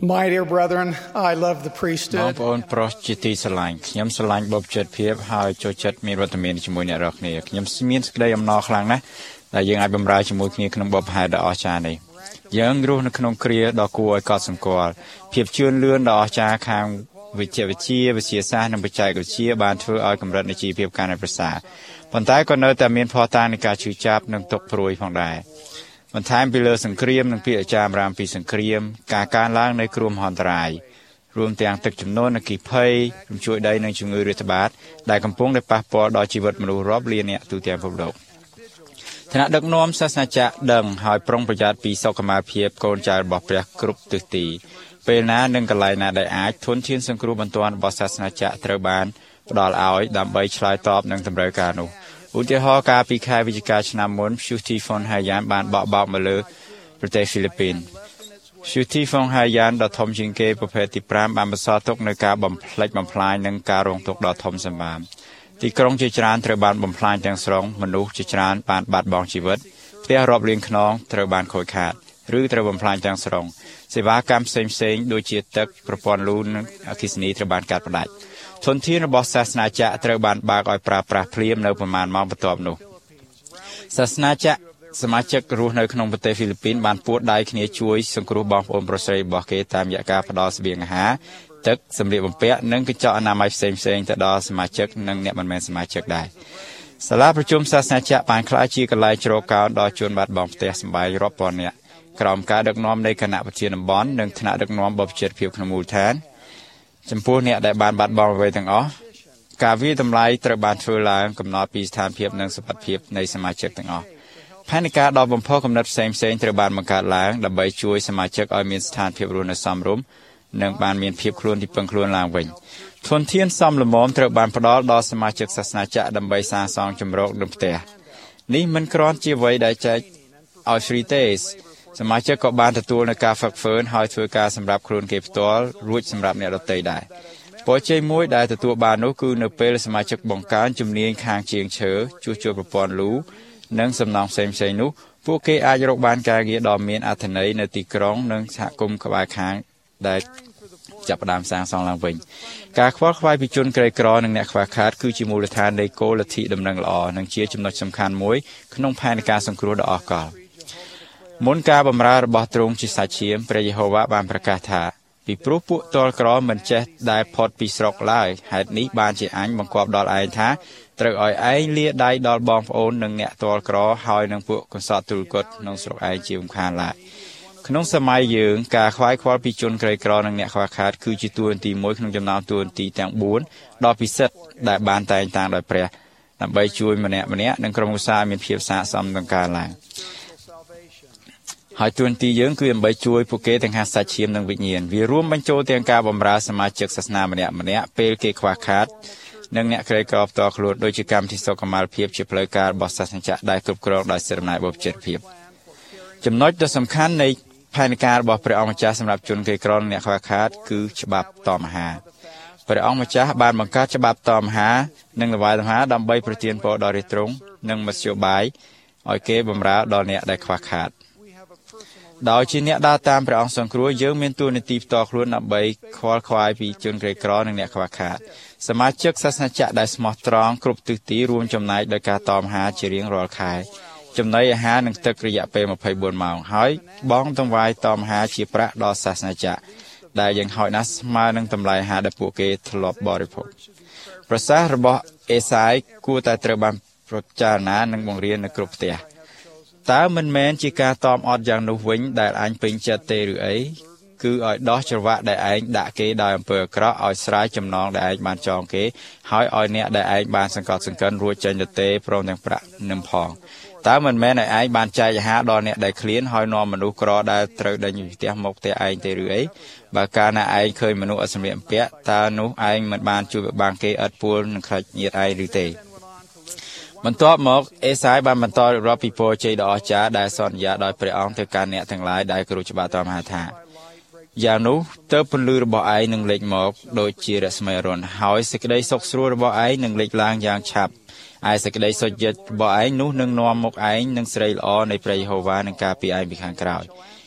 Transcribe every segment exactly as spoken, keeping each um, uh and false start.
My dear brethren, I love the បង priesthood. ប្អូនប្រុសជាទីស្រឡាញ់ខ្ញុំស្រឡាញ់បបចិត្តភាពហើយចូលចិត្តមានវត្តមានជាមួយអ្នករាល់គ្នាខ្ញុំមានសេចក្តីអំណរខ្លាំងណាស់ដែលយើងអាចបម្រើជាមួយគ្នាក្នុងបបផែដ៏អស្ចារ្យនេះយើងរស់នៅក្នុងគ្រាដ៏គួរឲ្យកត់សម្គាល់ភាពជឿនលឿនដ៏អស្ចារ្យខាងវិជ្ជាវិទ្យាវិទ្យាសាស្ត្រនិងបច្ចេកវិទ្យាបានធ្វើឲ្យកម្រិតនៃជីវភាពកាន់តែប្រសើរប៉ុន្តែក៏នៅតែមានភស្តុតាងនៃការឈឺចាប់និងទុក្ខព្រួយផងដែរបន្ថែមពីលើសង្គ្រាមនិងពាក្យអាចារ្យរាមពីសង្គ្រាមការកើនឡើងនៃគ្រោះមហន្តរាយរួមទាំងទឹកជំនន់អគ្គិភ័យរំជួយដីនិងជំងឺរាតត្បាតដែលកំពុងតែប៉ះពាល់ដល់ជីវិតមនុស្សរាប់លាននាក់ទូទាំងពិភពលោកថ្នាក់ដឹកនាំសាសនាចក្រដឹងហើយប្រុងប្រយ័ត្នពីសុខុមាលភាពកូនចៅរបស់ព្រះគ្រប់ទិសទីពេលណានិងកន្លែងណាដែលអាចធនធានសង្គ្រោះបន្ទាន់របស់សាសនាចក្រត្រូវបានផ្ដល់ឲ្យដើម្បីឆ្លើយតបនឹងតម្រូវការនោះឧទាហរណ៍កាលពីខែវិច្ឆិកាឆ្នាំមុន Shruti von Hayan បានបកបោកមកលើប្រទេសហ្វីលីពីន Shruti von Hayan ដ៏ធំជាងគេប្រភេទទីប្រាំបានបន្សល់ទុកនៅការបំផ្លិចបំផ្លាញនិងការរងទុក្ខដ៏ធំសម្បើមទីក្រុងជាច្រើនត្រូវបានបំផ្លាញទាំងស្រុងមនុស្សជាច្រើនបានបាត់បង់ជីវិតផ្ទះរាប់លានខ្នងត្រូវបានខូចខាតឬត្រូវបំផ្លាញទាំងស្រុងសេវាកម្មផ្សេងៗដូចជាទឹកប្រព័ន្ធលូនិងអគ្គិសនីត្រូវបានកាត់ផ្តាច់ធនធានរបស់សាសនាចក្រត្រូវបានបើកឲ្យប្រើប្រាស់ភ្លាមនៅប្រមាណម៉ោងបន្ទាប់នោះសាសនាចក្រសមាជិករស់នៅក្នុងប្រទេសហ្វីលីពីនបានពួតដៃគ្នាជួយសង្គ្រោះបងប្អូនប្រុសស្រីរបស់គេតាមរយៈការផ្តល់ស្បៀងអាហារទឹកសម្លៀកបំពាក់និងកញ្ចក់អនាម័យផ្សេងៗទៅដល់សមាជិកនិងអ្នកមិនមែនសមាជិកដែរសាលាប្រជុំសាសនាចក្របានក្លាយជាកន្លែងជ្រកកោនដល់ជនបាត់បង់ផ្ទះសម្បែងរាប់ពាន់នាក់ក្រោមការដឹកនាំនៃគណៈប្រធានតំបន់និងថ្នាក់ដឹកនាំបព្វជិតភាពក្នុងមូលដ្ឋានចំពោះអ្នកដែលបានបាត់បង់អ្វីទាំងអស់ការវាយតម្លៃត្រូវបានធ្វើឡើងកំណត់ពីស្ថានភាពនិងសុខភាពនៃសមាជិកទាំងអស់ផែនការដ៏បំផុសគំនិតផ្សេងៗត្រូវបានបង្កើតឡើងដើម្បីជួយសមាជិកឲ្យមានស្ថានភាពរស់នៅសមរម្យនិងបានមានភាពខ្លួនទីពឹងខ្លួនឡើងវិញធនធានសមល្មមត្រូវបានផ្ដល់ដល់សមាជិកសាសនាចក្រដើម្បីសាងសង់ជំរកនិងផ្ទះនេះមិនគ្រាន់ជាអ្វីដែលចែកឲ្យ free ទេសមាជិកក៏បានទទួលនូវការហ្វឹកហ្វឺនហើយធ្វើការសម្រាប់ខ្លួនគេផ្ទាល់រួចសម្រាប់អ្នកដទៃដែរពរជ័យមួយដែលទទួលបាននោះគឺនៅពេលសមាជិកបង្កើនជំនាញខាងជាងឈើជួសជុលប្រព័ន្ធលូនិងសំណង់ផ្សេងៗនោះពួកគេអាចរកបានការងារដ៏មានអត្ថន័យនៅទីក្រុងនិងសហគមន៍ក្បែរខាងដែលចាប់ផ្ដើមសាងសង់ឡើងវិញការខ្វល់ខ្វាយពីជនក្រីក្រនិងអ្នកខ្វះខាតគឺជាមូលដ្ឋាននៃគោលលទ្ធិដំណឹងល្អនិងជាចំណុចសំខាន់មួយក្នុងផែនការសង្គ្រោះដ៏អស្ចារ្យមុនការបម្រើរបស់ទ្រង់ជាសាច់ឈាមព្រះយេហូវ៉ាបានប្រកាសថាពីព្រោះពួកទាល់ក្រមិនចេះដែលផុតពីស្រុកឡើយហេតុនេះបានជាអញបង្គាប់ដល់ឯងថាត្រូវឲ្យឯងលាដៃដល់បងប្អូននិងអ្នកទាល់ក្រហើយនឹងពួកកសត់ទូលគតក្នុងស្រុកឯងជាមិនខានឡើយក្នុងសម័យយើងការខ្វាយខ្វល់ពីជនក្រីក្រនិងអ្នកខ្វះខាតគឺជាតួនាទីមួយក្នុងចំណោមតួនាទីទាំងបួនដ៏ពិសិដ្ឋដែលបានតែងតាំងដោយព្រះដើម្បីជួយម្នាក់ម្នាក់និងក្រុមគ្រួសារមានភាពស័ក្តិសមនឹងការឡើងហើយទួនាទីយើងគឺដើម្បីជួយពួកគេទាំងខាងសាច់ឈាមនិងវិញ្ញាណវារួមបញ្ចូលទាំងការបម្រើសមាជិកសាសនាម្នាក់ម្នាក់ពេលគេខ្វះខាតនិងអ្នកក្រីក្រផ្ទាល់ខ្លួនដោយជាកម្មវិធីសុខុមាលភាពជាផ្លូវការរបស់សាសនាចក្រដែលគ្រប់គ្រងដោយសិទ្ធិអំណាចបព្វជិតភាពចំណុចដ៏សំខាន់នៃផែនការរបស់ព្រះអង្គម្ចាស់សម្រាប់ជនក្រីក្រនិងអ្នកខ្វះខាតគឺច្បាប់តមហាព្រះអង្គម្ចាស់បានបង្កើតច្បាប់តមហានិងលវាយតមហាដើម្បីប្រទានពរដល់រាជទ្រង់និងមធ្យោបាយឲ្យគេបម្រើដល់អ្នកដែលខ្វះខាតដោយជាអ្នកដើរតាមព្រះអង្គសង្គ្រោះយើងមានតួនាទីផ្ទាល់ខ្លួនដើម្បីខ្វល់ខ្វាយពីជនក្រីក្រនិងអ្នកខ្វះខាតសមាជិកសាសនាចក្រដែលស្មោះត្រង់គ្រប់ទិសទីរួមចំណែកដោយការតមហាជារៀងរាល់ខែចំណីអាហារនិងទឹករយៈពេលម្ភៃបួនម៉ោងហើយបងតង្វាយតមហាជាប្រាក់ដល់សាសនាចក្រដែលយ៉ាងហោចណាស់ស្មើនឹងតម្លៃអាហារដែលពួកគេធ្លាប់បរិភោគប្រសាសន៍របស់អេសាយគួរតែត្រូវបានប្រចារណានិងបង្រៀននៅគ្រប់ផ្ទះតើមិនមែនជាការតមអត់យ៉ាងនោះវិញដែលអញពេញចិត្តទេឬអីគឺឲ្យដោះច្រវាក់ដែលឯងដាក់គេដោយអំពើអាក្រក់ឲ្យស្រាយចំណងដែលឯងបានចងគេហើយឲ្យអ្នកដែលឯងបានសង្កត់សង្កិនរួចចេញទៅទេព្រមទាំងប្រាក់នឹងផងតើមិនមែនឲ្យឯងបានចែកអាហារដល់អ្នកដែលឃ្លានហើយនាំមនុស្សក្រដែលត្រូវដេញពីផ្ទះមកផ្ទះឯងទេឬអីបើកាលណាឯងឃើញមនុស្សអត់សម្លៀកបំពាក់តើនោះឯងមិនបានជួយបាំងគេឥតពួលនឹងខ្លាចញាតិឯងឬទេបន្ទាប់មកអេសាយបានបន្តរៀបរាប់ពីពរជ័យដ៏អស្ចារ្យដែលសន្យាដោយព្រះអង្គទៅកាន់អ្នកទាំងឡាយដែលគោរពច្បាប់តមហាថាយ៉ាងនោះទើបពន្លឺរបស់ឯងនឹងលេចមកដូចជារស្មីរុនហើយសេចក្តីសុខស្រួលរបស់ឯងនឹងលេចឡើងយ៉ាងឆាប់ឯសេចក្តីសុចរិតរបស់ឯងនោះនឹងនាំមកឯងនឹងស្រីល្អនៃព្រះយេហូវ៉ានឹងការពារឯងពីខាងក្រោយ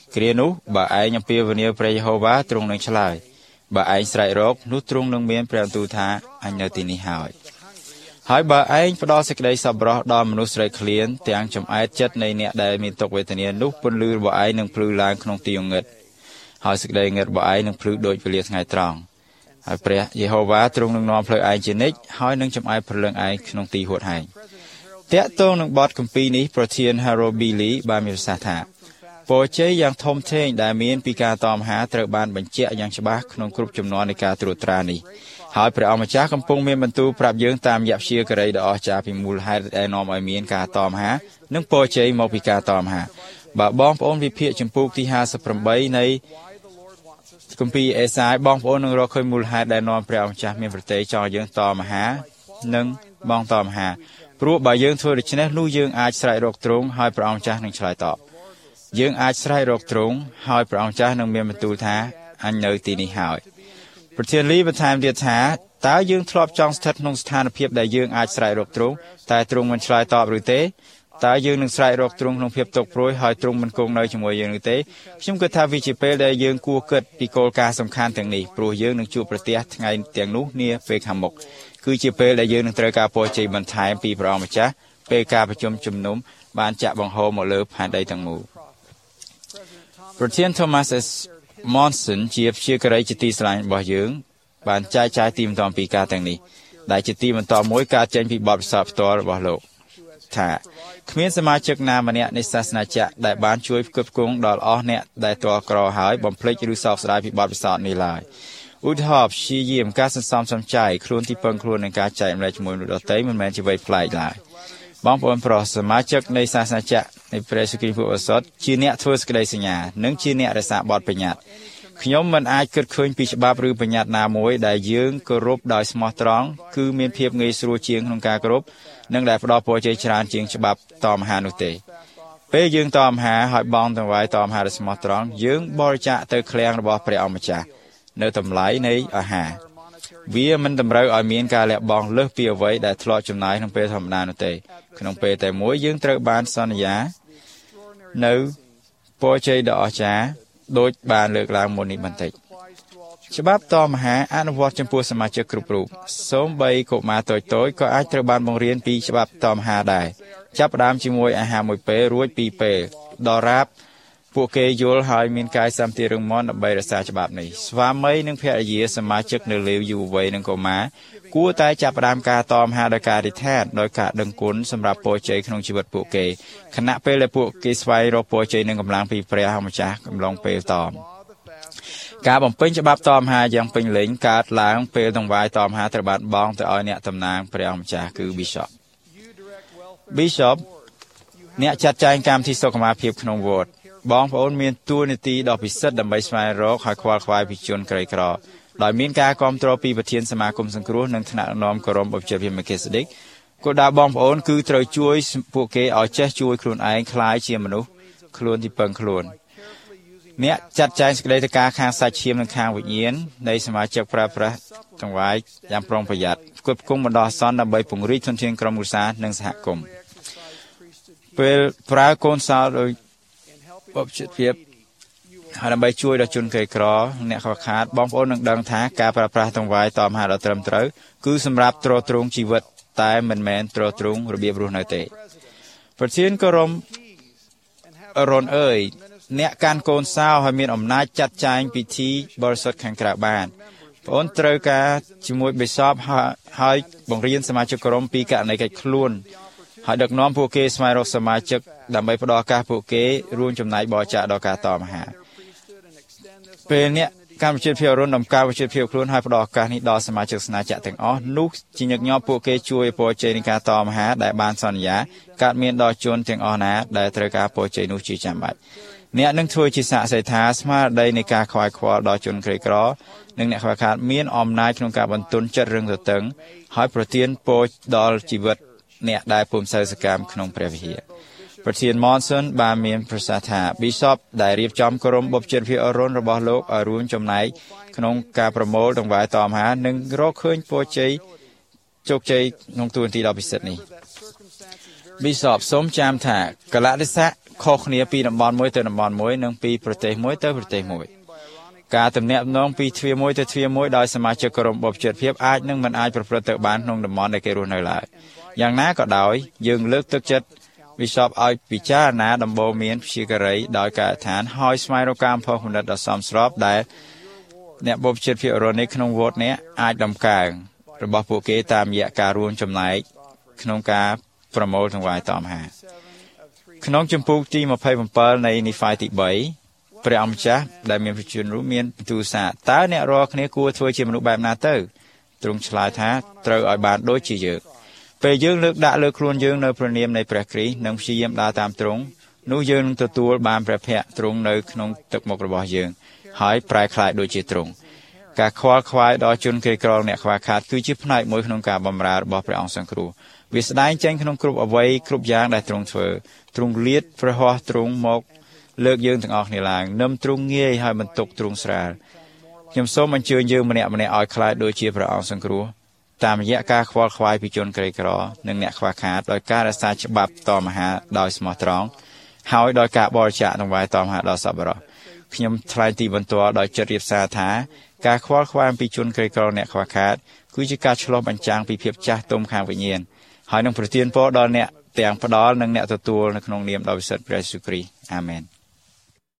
គ្រានោះបើឯងអំពាវនាវព្រះយេហូវ៉ាទ្រង់នឹងឆ្លើយបើឯងស្រែករកនោះទ្រង់នឹងមានព្រះបន្ទូលថាអញនៅទីនេះហើយហើយបើឯងផ្ដល់សេចក្តីសប្បុរសដល់មនុស្សស្រេកឃ្លានទាំងចំអែតចិត្តនៃអ្នកដែលមានទុក្ខវេទនានោះពន្លឺរបស់ឯងនឹងភ្លឺឡើងក្នុងទីងឹតហើយសេចក្តីងឹតរបស់ឯងនឹងភ្លឺដូចវេលាថ្ងៃត្រង់ហើយព្រះយេហូវ៉ាទ្រង់នឹងនាំផ្លូវឯងជានិច្ចហើយនឹងចំអែតព្រលឹងឯងក្នុងទីហួតហែងតាក់ទងនឹងបទគម្ពីរនេះប្រធាន Harold Bailey បានមានប្រសាសន៍ថាពរជ័យយ៉ាងធំធេងដែលមានពីការតមហាត្រូវបានបញ្ជាក់យ៉ាងច្បាស់ក្នុងគ្រប់ចំនួននៃការត្រួតត្រានេះហើយព្រះអង្គម្ចាស់កំពុងមានបន្ទូលប្រាប់យើងតាមយៈព្យាការីដ៏អស្ចារ្យពីមូលហេតុដែលនាំឲ្យមានការតមហានិងពរជ័យមកពីការតមហាបើបងប្អូនវិភាគចម្ពោះទីห้าสิบแปดនៃគម្ពីរអេសាយបងប្អូននឹងរកឃើញមូលហេតុដែលនាំព្រះអង្គម្ចាស់មានប្រតិចង់យើងតមហានិងបងតមហាព្រោះបើយើងធ្វើដូច្នេះនោះយើងអាចស្រែករកទ្រង់ហើយព្រះអង្គម្ចាស់នឹងឆ្លើយតបយើងអាចស្រែករកទ្រង់ហើយព្រះអង្គម្ចាស់នឹងមានបន្ទូលថាអញនៅទីនេះហើយប្រធានលីបន្ថែមទៀតថាតើយើងធ្លាប់ចង់ស្ថិតក្នុងស្ថានភាពដែលយើងអាចស្រែករកទ្រង់តែទ្រង់មិនឆ្លើយតបឬទេតើយើងនឹងស្រែករកទ្រង់ក្នុងភាពទុក្ខព្រួយហើយទ្រង់មិនគង់នៅជាមួយយើងនោះទេខ្ញុំគិតថាវាជាពេលដែលយើងគួរគិតពីគោលការណ៍សំខាន់ទាំងនេះព្រោះយើងនឹងជួបប្រទះថ្ងៃទាំងនោះនាពេលខាងមុខគឺជាពេលដែលយើងនឹងត្រូវការពរជ័យបន្ថែមពីព្រះអង្គម្ចាស់ពេលការប្រជុំជំនុំបានចាក់បង្ហូរមកលើផែនដីទាំងមូលប្រធាន Thomas S. Monson ជាព្យាការីជាទីស្រឡាញ់របស់យើងបានចែកចាយទីបន្ទាប់ពីការទាំងនេះដែលជាទីបន្តមួយការចេញពីបទពិសោធន៍ផ្ទាល់របស់លោកថាគ្មានសមាជិកណាម្នាក់នៃសាសនាចក្រដែលបានជួយផ្គត់ផ្គង់ដល់អស់អ្នកដែលទាល់ក្រហើយបំភ្លេចឬសោកស្ដាយពីបទពិសោធន៍នេះឡើយឧទាហរណ៍ព្យាយាមការសន្សំសំចៃខ្លួនទីពឹងខ្លួននឹងការចែកម្លែកជាមួយមនុស្សដទៃមិនមែនជាអ្វីប្លែកឡើយបងប្អូនប្រុសសមាជិកនៃសាសនាចក្រនៃព្រះសុគីពុទ្ធឱសថជាអ្នកធ្វើសេចក្តីសញ្ញានិងជាអ្នករក្សាបទបញ្ញត្តិខ្ញុំមិនអាចគិតឃើញពីច្បាប់ឬបញ្ញត្តិណាមួយដែលយើងគោរពដោយស្មោះត្រង់គឺមានភាពងាយស្រួលជាងក្នុងការគោរពនិងដែលផ្ដល់ពរជ័យច្រើនជាងច្បាប់តមហានោះទេពេលយើងតមហាហើយបងទាំងឡាយតមហាដោយស្មោះត្រង់យើងបរិច្ចាគទៅឃ្លាំងរបស់ព្រះអង្គម្ចាស់នៅតម្លៃនៃអាហារវាមិនតម្រូវឲ្យមានការលះបង់លើសពីអ្វីដែលធ្លាប់ចំណាយក្នុងពេលធម្មតានោះទេក្នុងពេលតែមួយយើងត្រូវបានសន្យានៅពរជ័យដ៏អស្ចារ្យដូចបានលើកឡើងមុននេះបន្តិចច្បាប់តមហាអនុវត្តចំពោះសមាជិកគ្រប់រូបសូម្បីកុមារតូចៗក៏អាចត្រូវបានបង្រៀនពីច្បាប់តមហាដែរចាប់ផ្ដើមជាមួយអាហារមួយពេលរួចពីរពេលដល់រាបពួកគេយល់ហើយមានកាយសម្បទារឹងមាំដើម្បីរក្សាច្បាប់នេះស្វាមីនិងភរិយាសមាជិកនៅលេវយុវវ័យនិងកុមារគួរតែចាប់ផ្ដើមការតមហាដោយការអធិដ្ឋានដោយការដឹងគុណសម្រាប់ពរជ័យក្នុងជីវិតពួកគេខណៈពេលដែលពួកគេស្វែងរកពរជ័យនិងកម្លាំងពីព្រះម្ចាស់កំឡុងពេលតមការបំពេញច្បាប់តមហាយ៉ាងពេញលេញកើតឡើងពេលដង្វាយតមហាត្រូវបានបង់ទៅឲ្យអ្នកតំណាងព្រះម្ចាស់គឺ Bishop Bishop អ្នកចាត់ចែងកម្មវិធីសុខភាពក្នុងវត្តបងប្អូនមានតួនាទីដ៏ពិសិដ្ឋដើម្បីស្វែងរកហើយខ្វល់ខ្វាយពីជនក្រីក្រដោយមានការគាំទ្រពីប្រធានសមាគមសង្គ្រោះនិងថ្នាក់ដឹកនាំគោរមបុព្វជិតវិមេកេសឌិកគោលដៅបងប្អូនគឺត្រូវជួយពួកគេឲ្យចេះជួយខ្លួនឯងក្លាយជាមនុស្សខ្លួនទីពឹងខ្លួនអ្នកចាត់ចែងសេចក្តីទៅការខាងសាច់ឈាមនិងខាងវិញ្ញាណនៃសមាជិកប្រើប្រាស់ចង្វាយយ៉ាងប្រុងប្រយ័ត្នផ្គត់ផ្គង់បណ្ដោះអាសន្នដើម្បីពង្រីកធនធានក្រុមគ្រួសារនិងសហគមន៍ពេលប្រើកូនសោដោយបុព្វជិតភាពហើយដើម្បីជួយដល់ជនក្រីក្រអ្នកខ្វះខាតបងប្អូននឹងដឹងថាការប្រើប្រាស់តង្វាយតមហាដ៏ត្រឹមត្រូវគឺសម្រាប់ទ្រទ្រង់ជីវិតតែមិនមែនទ្រទ្រង់របៀបរស់នៅទេប្រធានគោរមរ៉ុនអើយអ្នកកាន់កូនសោហើយមានអំណាចចាត់ចែងពិធីបរិសុទ្ធខាងក្រៅបានបងអូនត្រូវការជាមួយបេសបហើយបង្រៀនសមាជិកក្រុមពីករណីកិច្ចខ្លួនហើយដឹកនាំពួកគេស្វែងរកសមាជិកដើម្បីផ្ដល់ឱកាសពួកគេរួមចំណែកបរិច្ចាគដល់ការតមហាពេលអ្នកកម្មវិធីភាពរុនដំណើរវិជាភាពខ្លួនហើយផ្ដល់ឱកាសនេះដល់សមាជិកស្នាចក្រទាំងអស់នោះជាញឹកញាប់ពួកគេជួយពរជ័យនៃការតមហាដែលបានសន្យាកើតមានដល់ជនទាំងអស់ណាដែលត្រូវការពរជ័យនោះជាចាំបាច់អ្នកនឹងធ្វើជាសាកសីថាស្មារតីនៃការខ្វាយខ្វល់ដល់ជនក្រីក្រនិងអ្នកខ្វះខាតមានអំណាចក្នុងការបន្ទន់ចិត្តរឹងទទឹងហើយប្រទានពរដល់ជីវិតអ្នកដែលពុំសូវសកម្មក្នុងព្រះវិហារប្រធាន Monson បានមានប្រសាសន៍ថា Bishop ដែលរៀបចំក្រុមបុព្វជិតវិអរុនរបស់លោកឲ្យរួមចំណែកក្នុងការប្រមូលដង្វាយតមហានិងរកឃើញពរជ័យជោគជ័យក្នុងទូនាទីដ៏ពិសិដ្ឋនេះ Bishop សូមចាំថាកលៈទេសៈខុសគ្នាពីតំបន់មួយទៅតំបន់មួយនិងពីប្រទេសមួយទៅប្រទេសមួយការទំនាក់ទំនងពីទ្វារមួយទៅទ្វារមួយដោយសមាជិកក្រុមបព្វជិតភាពអាចនឹងមិនអាចប្រព្រឹត្តទៅបានក្នុងតំបន់ដែលគេរស់នៅឡើយយ៉ាងណាក៏ដោយយើងលើកទឹកចិត្តវិសពឲ្យពិចារណាដំបូន្មានព្យាការីដោយការឋានហើយស្វែងរកការផុសគំនិតដ៏សមស្របដែលអ្នកបព្វជិតភាពរនេះក្នុងវត្តនេះអាចដំកើងរបស់ពួកគេតាមរយៈការរួមចំណែកក្នុងការប្រមូលទាំងវាយតមហាក្នុងចម្ពោះទីยี่สิบเจ็ดនៃនីហ្វាយទី三ព្រះអង្គម្ចាស់ដែលមានព្រះជន្មនោះមានបន្ទូលថាតើអ្នករាល់គ្នាគួរធ្វើជាមនុស្សបែបណាទៅទ្រង់ឆ្លើយថាត្រូវឲ្យបានដូចជាយើងពេលយើងលើកដាក់លើខ្លួនយើងនៅព្រះនាមនៃព្រះគ្រីស្ទនិងព្យាយាមដើរតាមទ្រង់នោះយើងនឹងទទួលបានព្រះភ័ក្ត្រទ្រង់នៅក្នុងទឹកមុខរបស់យើងហើយប្រែក្លាយដូចជាទ្រង់ការខ្វល់ខ្វាយដល់ជនក្រីក្រអ្នកខ្វះខាតគឺជាផ្នែកមួយក្នុងការបម្រើរបស់ព្រះអង្គសង្គ្រោះវាស្ដែងចេញក្នុងគ្រប់អ្វីគ្រប់យ៉ាងដែលទ្រង់ធ្វើទ្រង់លាតព្រះហស្ថទ្រង់មកលើកយើងទាំងអស់គ្នាឡើងនឹមទ្រង់ងាយហើយបន្ទុកទ្រង់ស្រាលខ្ញុំសូមអញ្ជើញយើងម្នាក់ម្នាក់ឲ្យខ្លាចដូចជាព្រះអង្គសង្គ្រោះតាមរយៈការខ្វល់ខ្វាយពីជនក្រីក្រនិងអ្នកខ្វះខាតដោយការរក្សាច្បាប់តមហាដោយស្មោះត្រង់ហើយដោយការបរិច្ចាគទាំងវាយតមហាដល់សប្បុរសខ្ញុំថ្លែងទីបន្ទាល់ដោយចិត្តរៀបសារថាការខ្វល់ខ្វាយពីជនក្រីក្រអ្នកខ្វះខាតគឺជាការឆ្លុះបញ្ចាំងពីភាពចាស់ទុំខាងវិញ្ញាណហើយនឹងប្រទានពរដល់អ្នកទាំងផ្ដល់និងអ្នកទទួលនៅក្នុងនាមដ៏វិសុទ្ធព្រះយេស៊ូវគ្រីស្ទអាមែន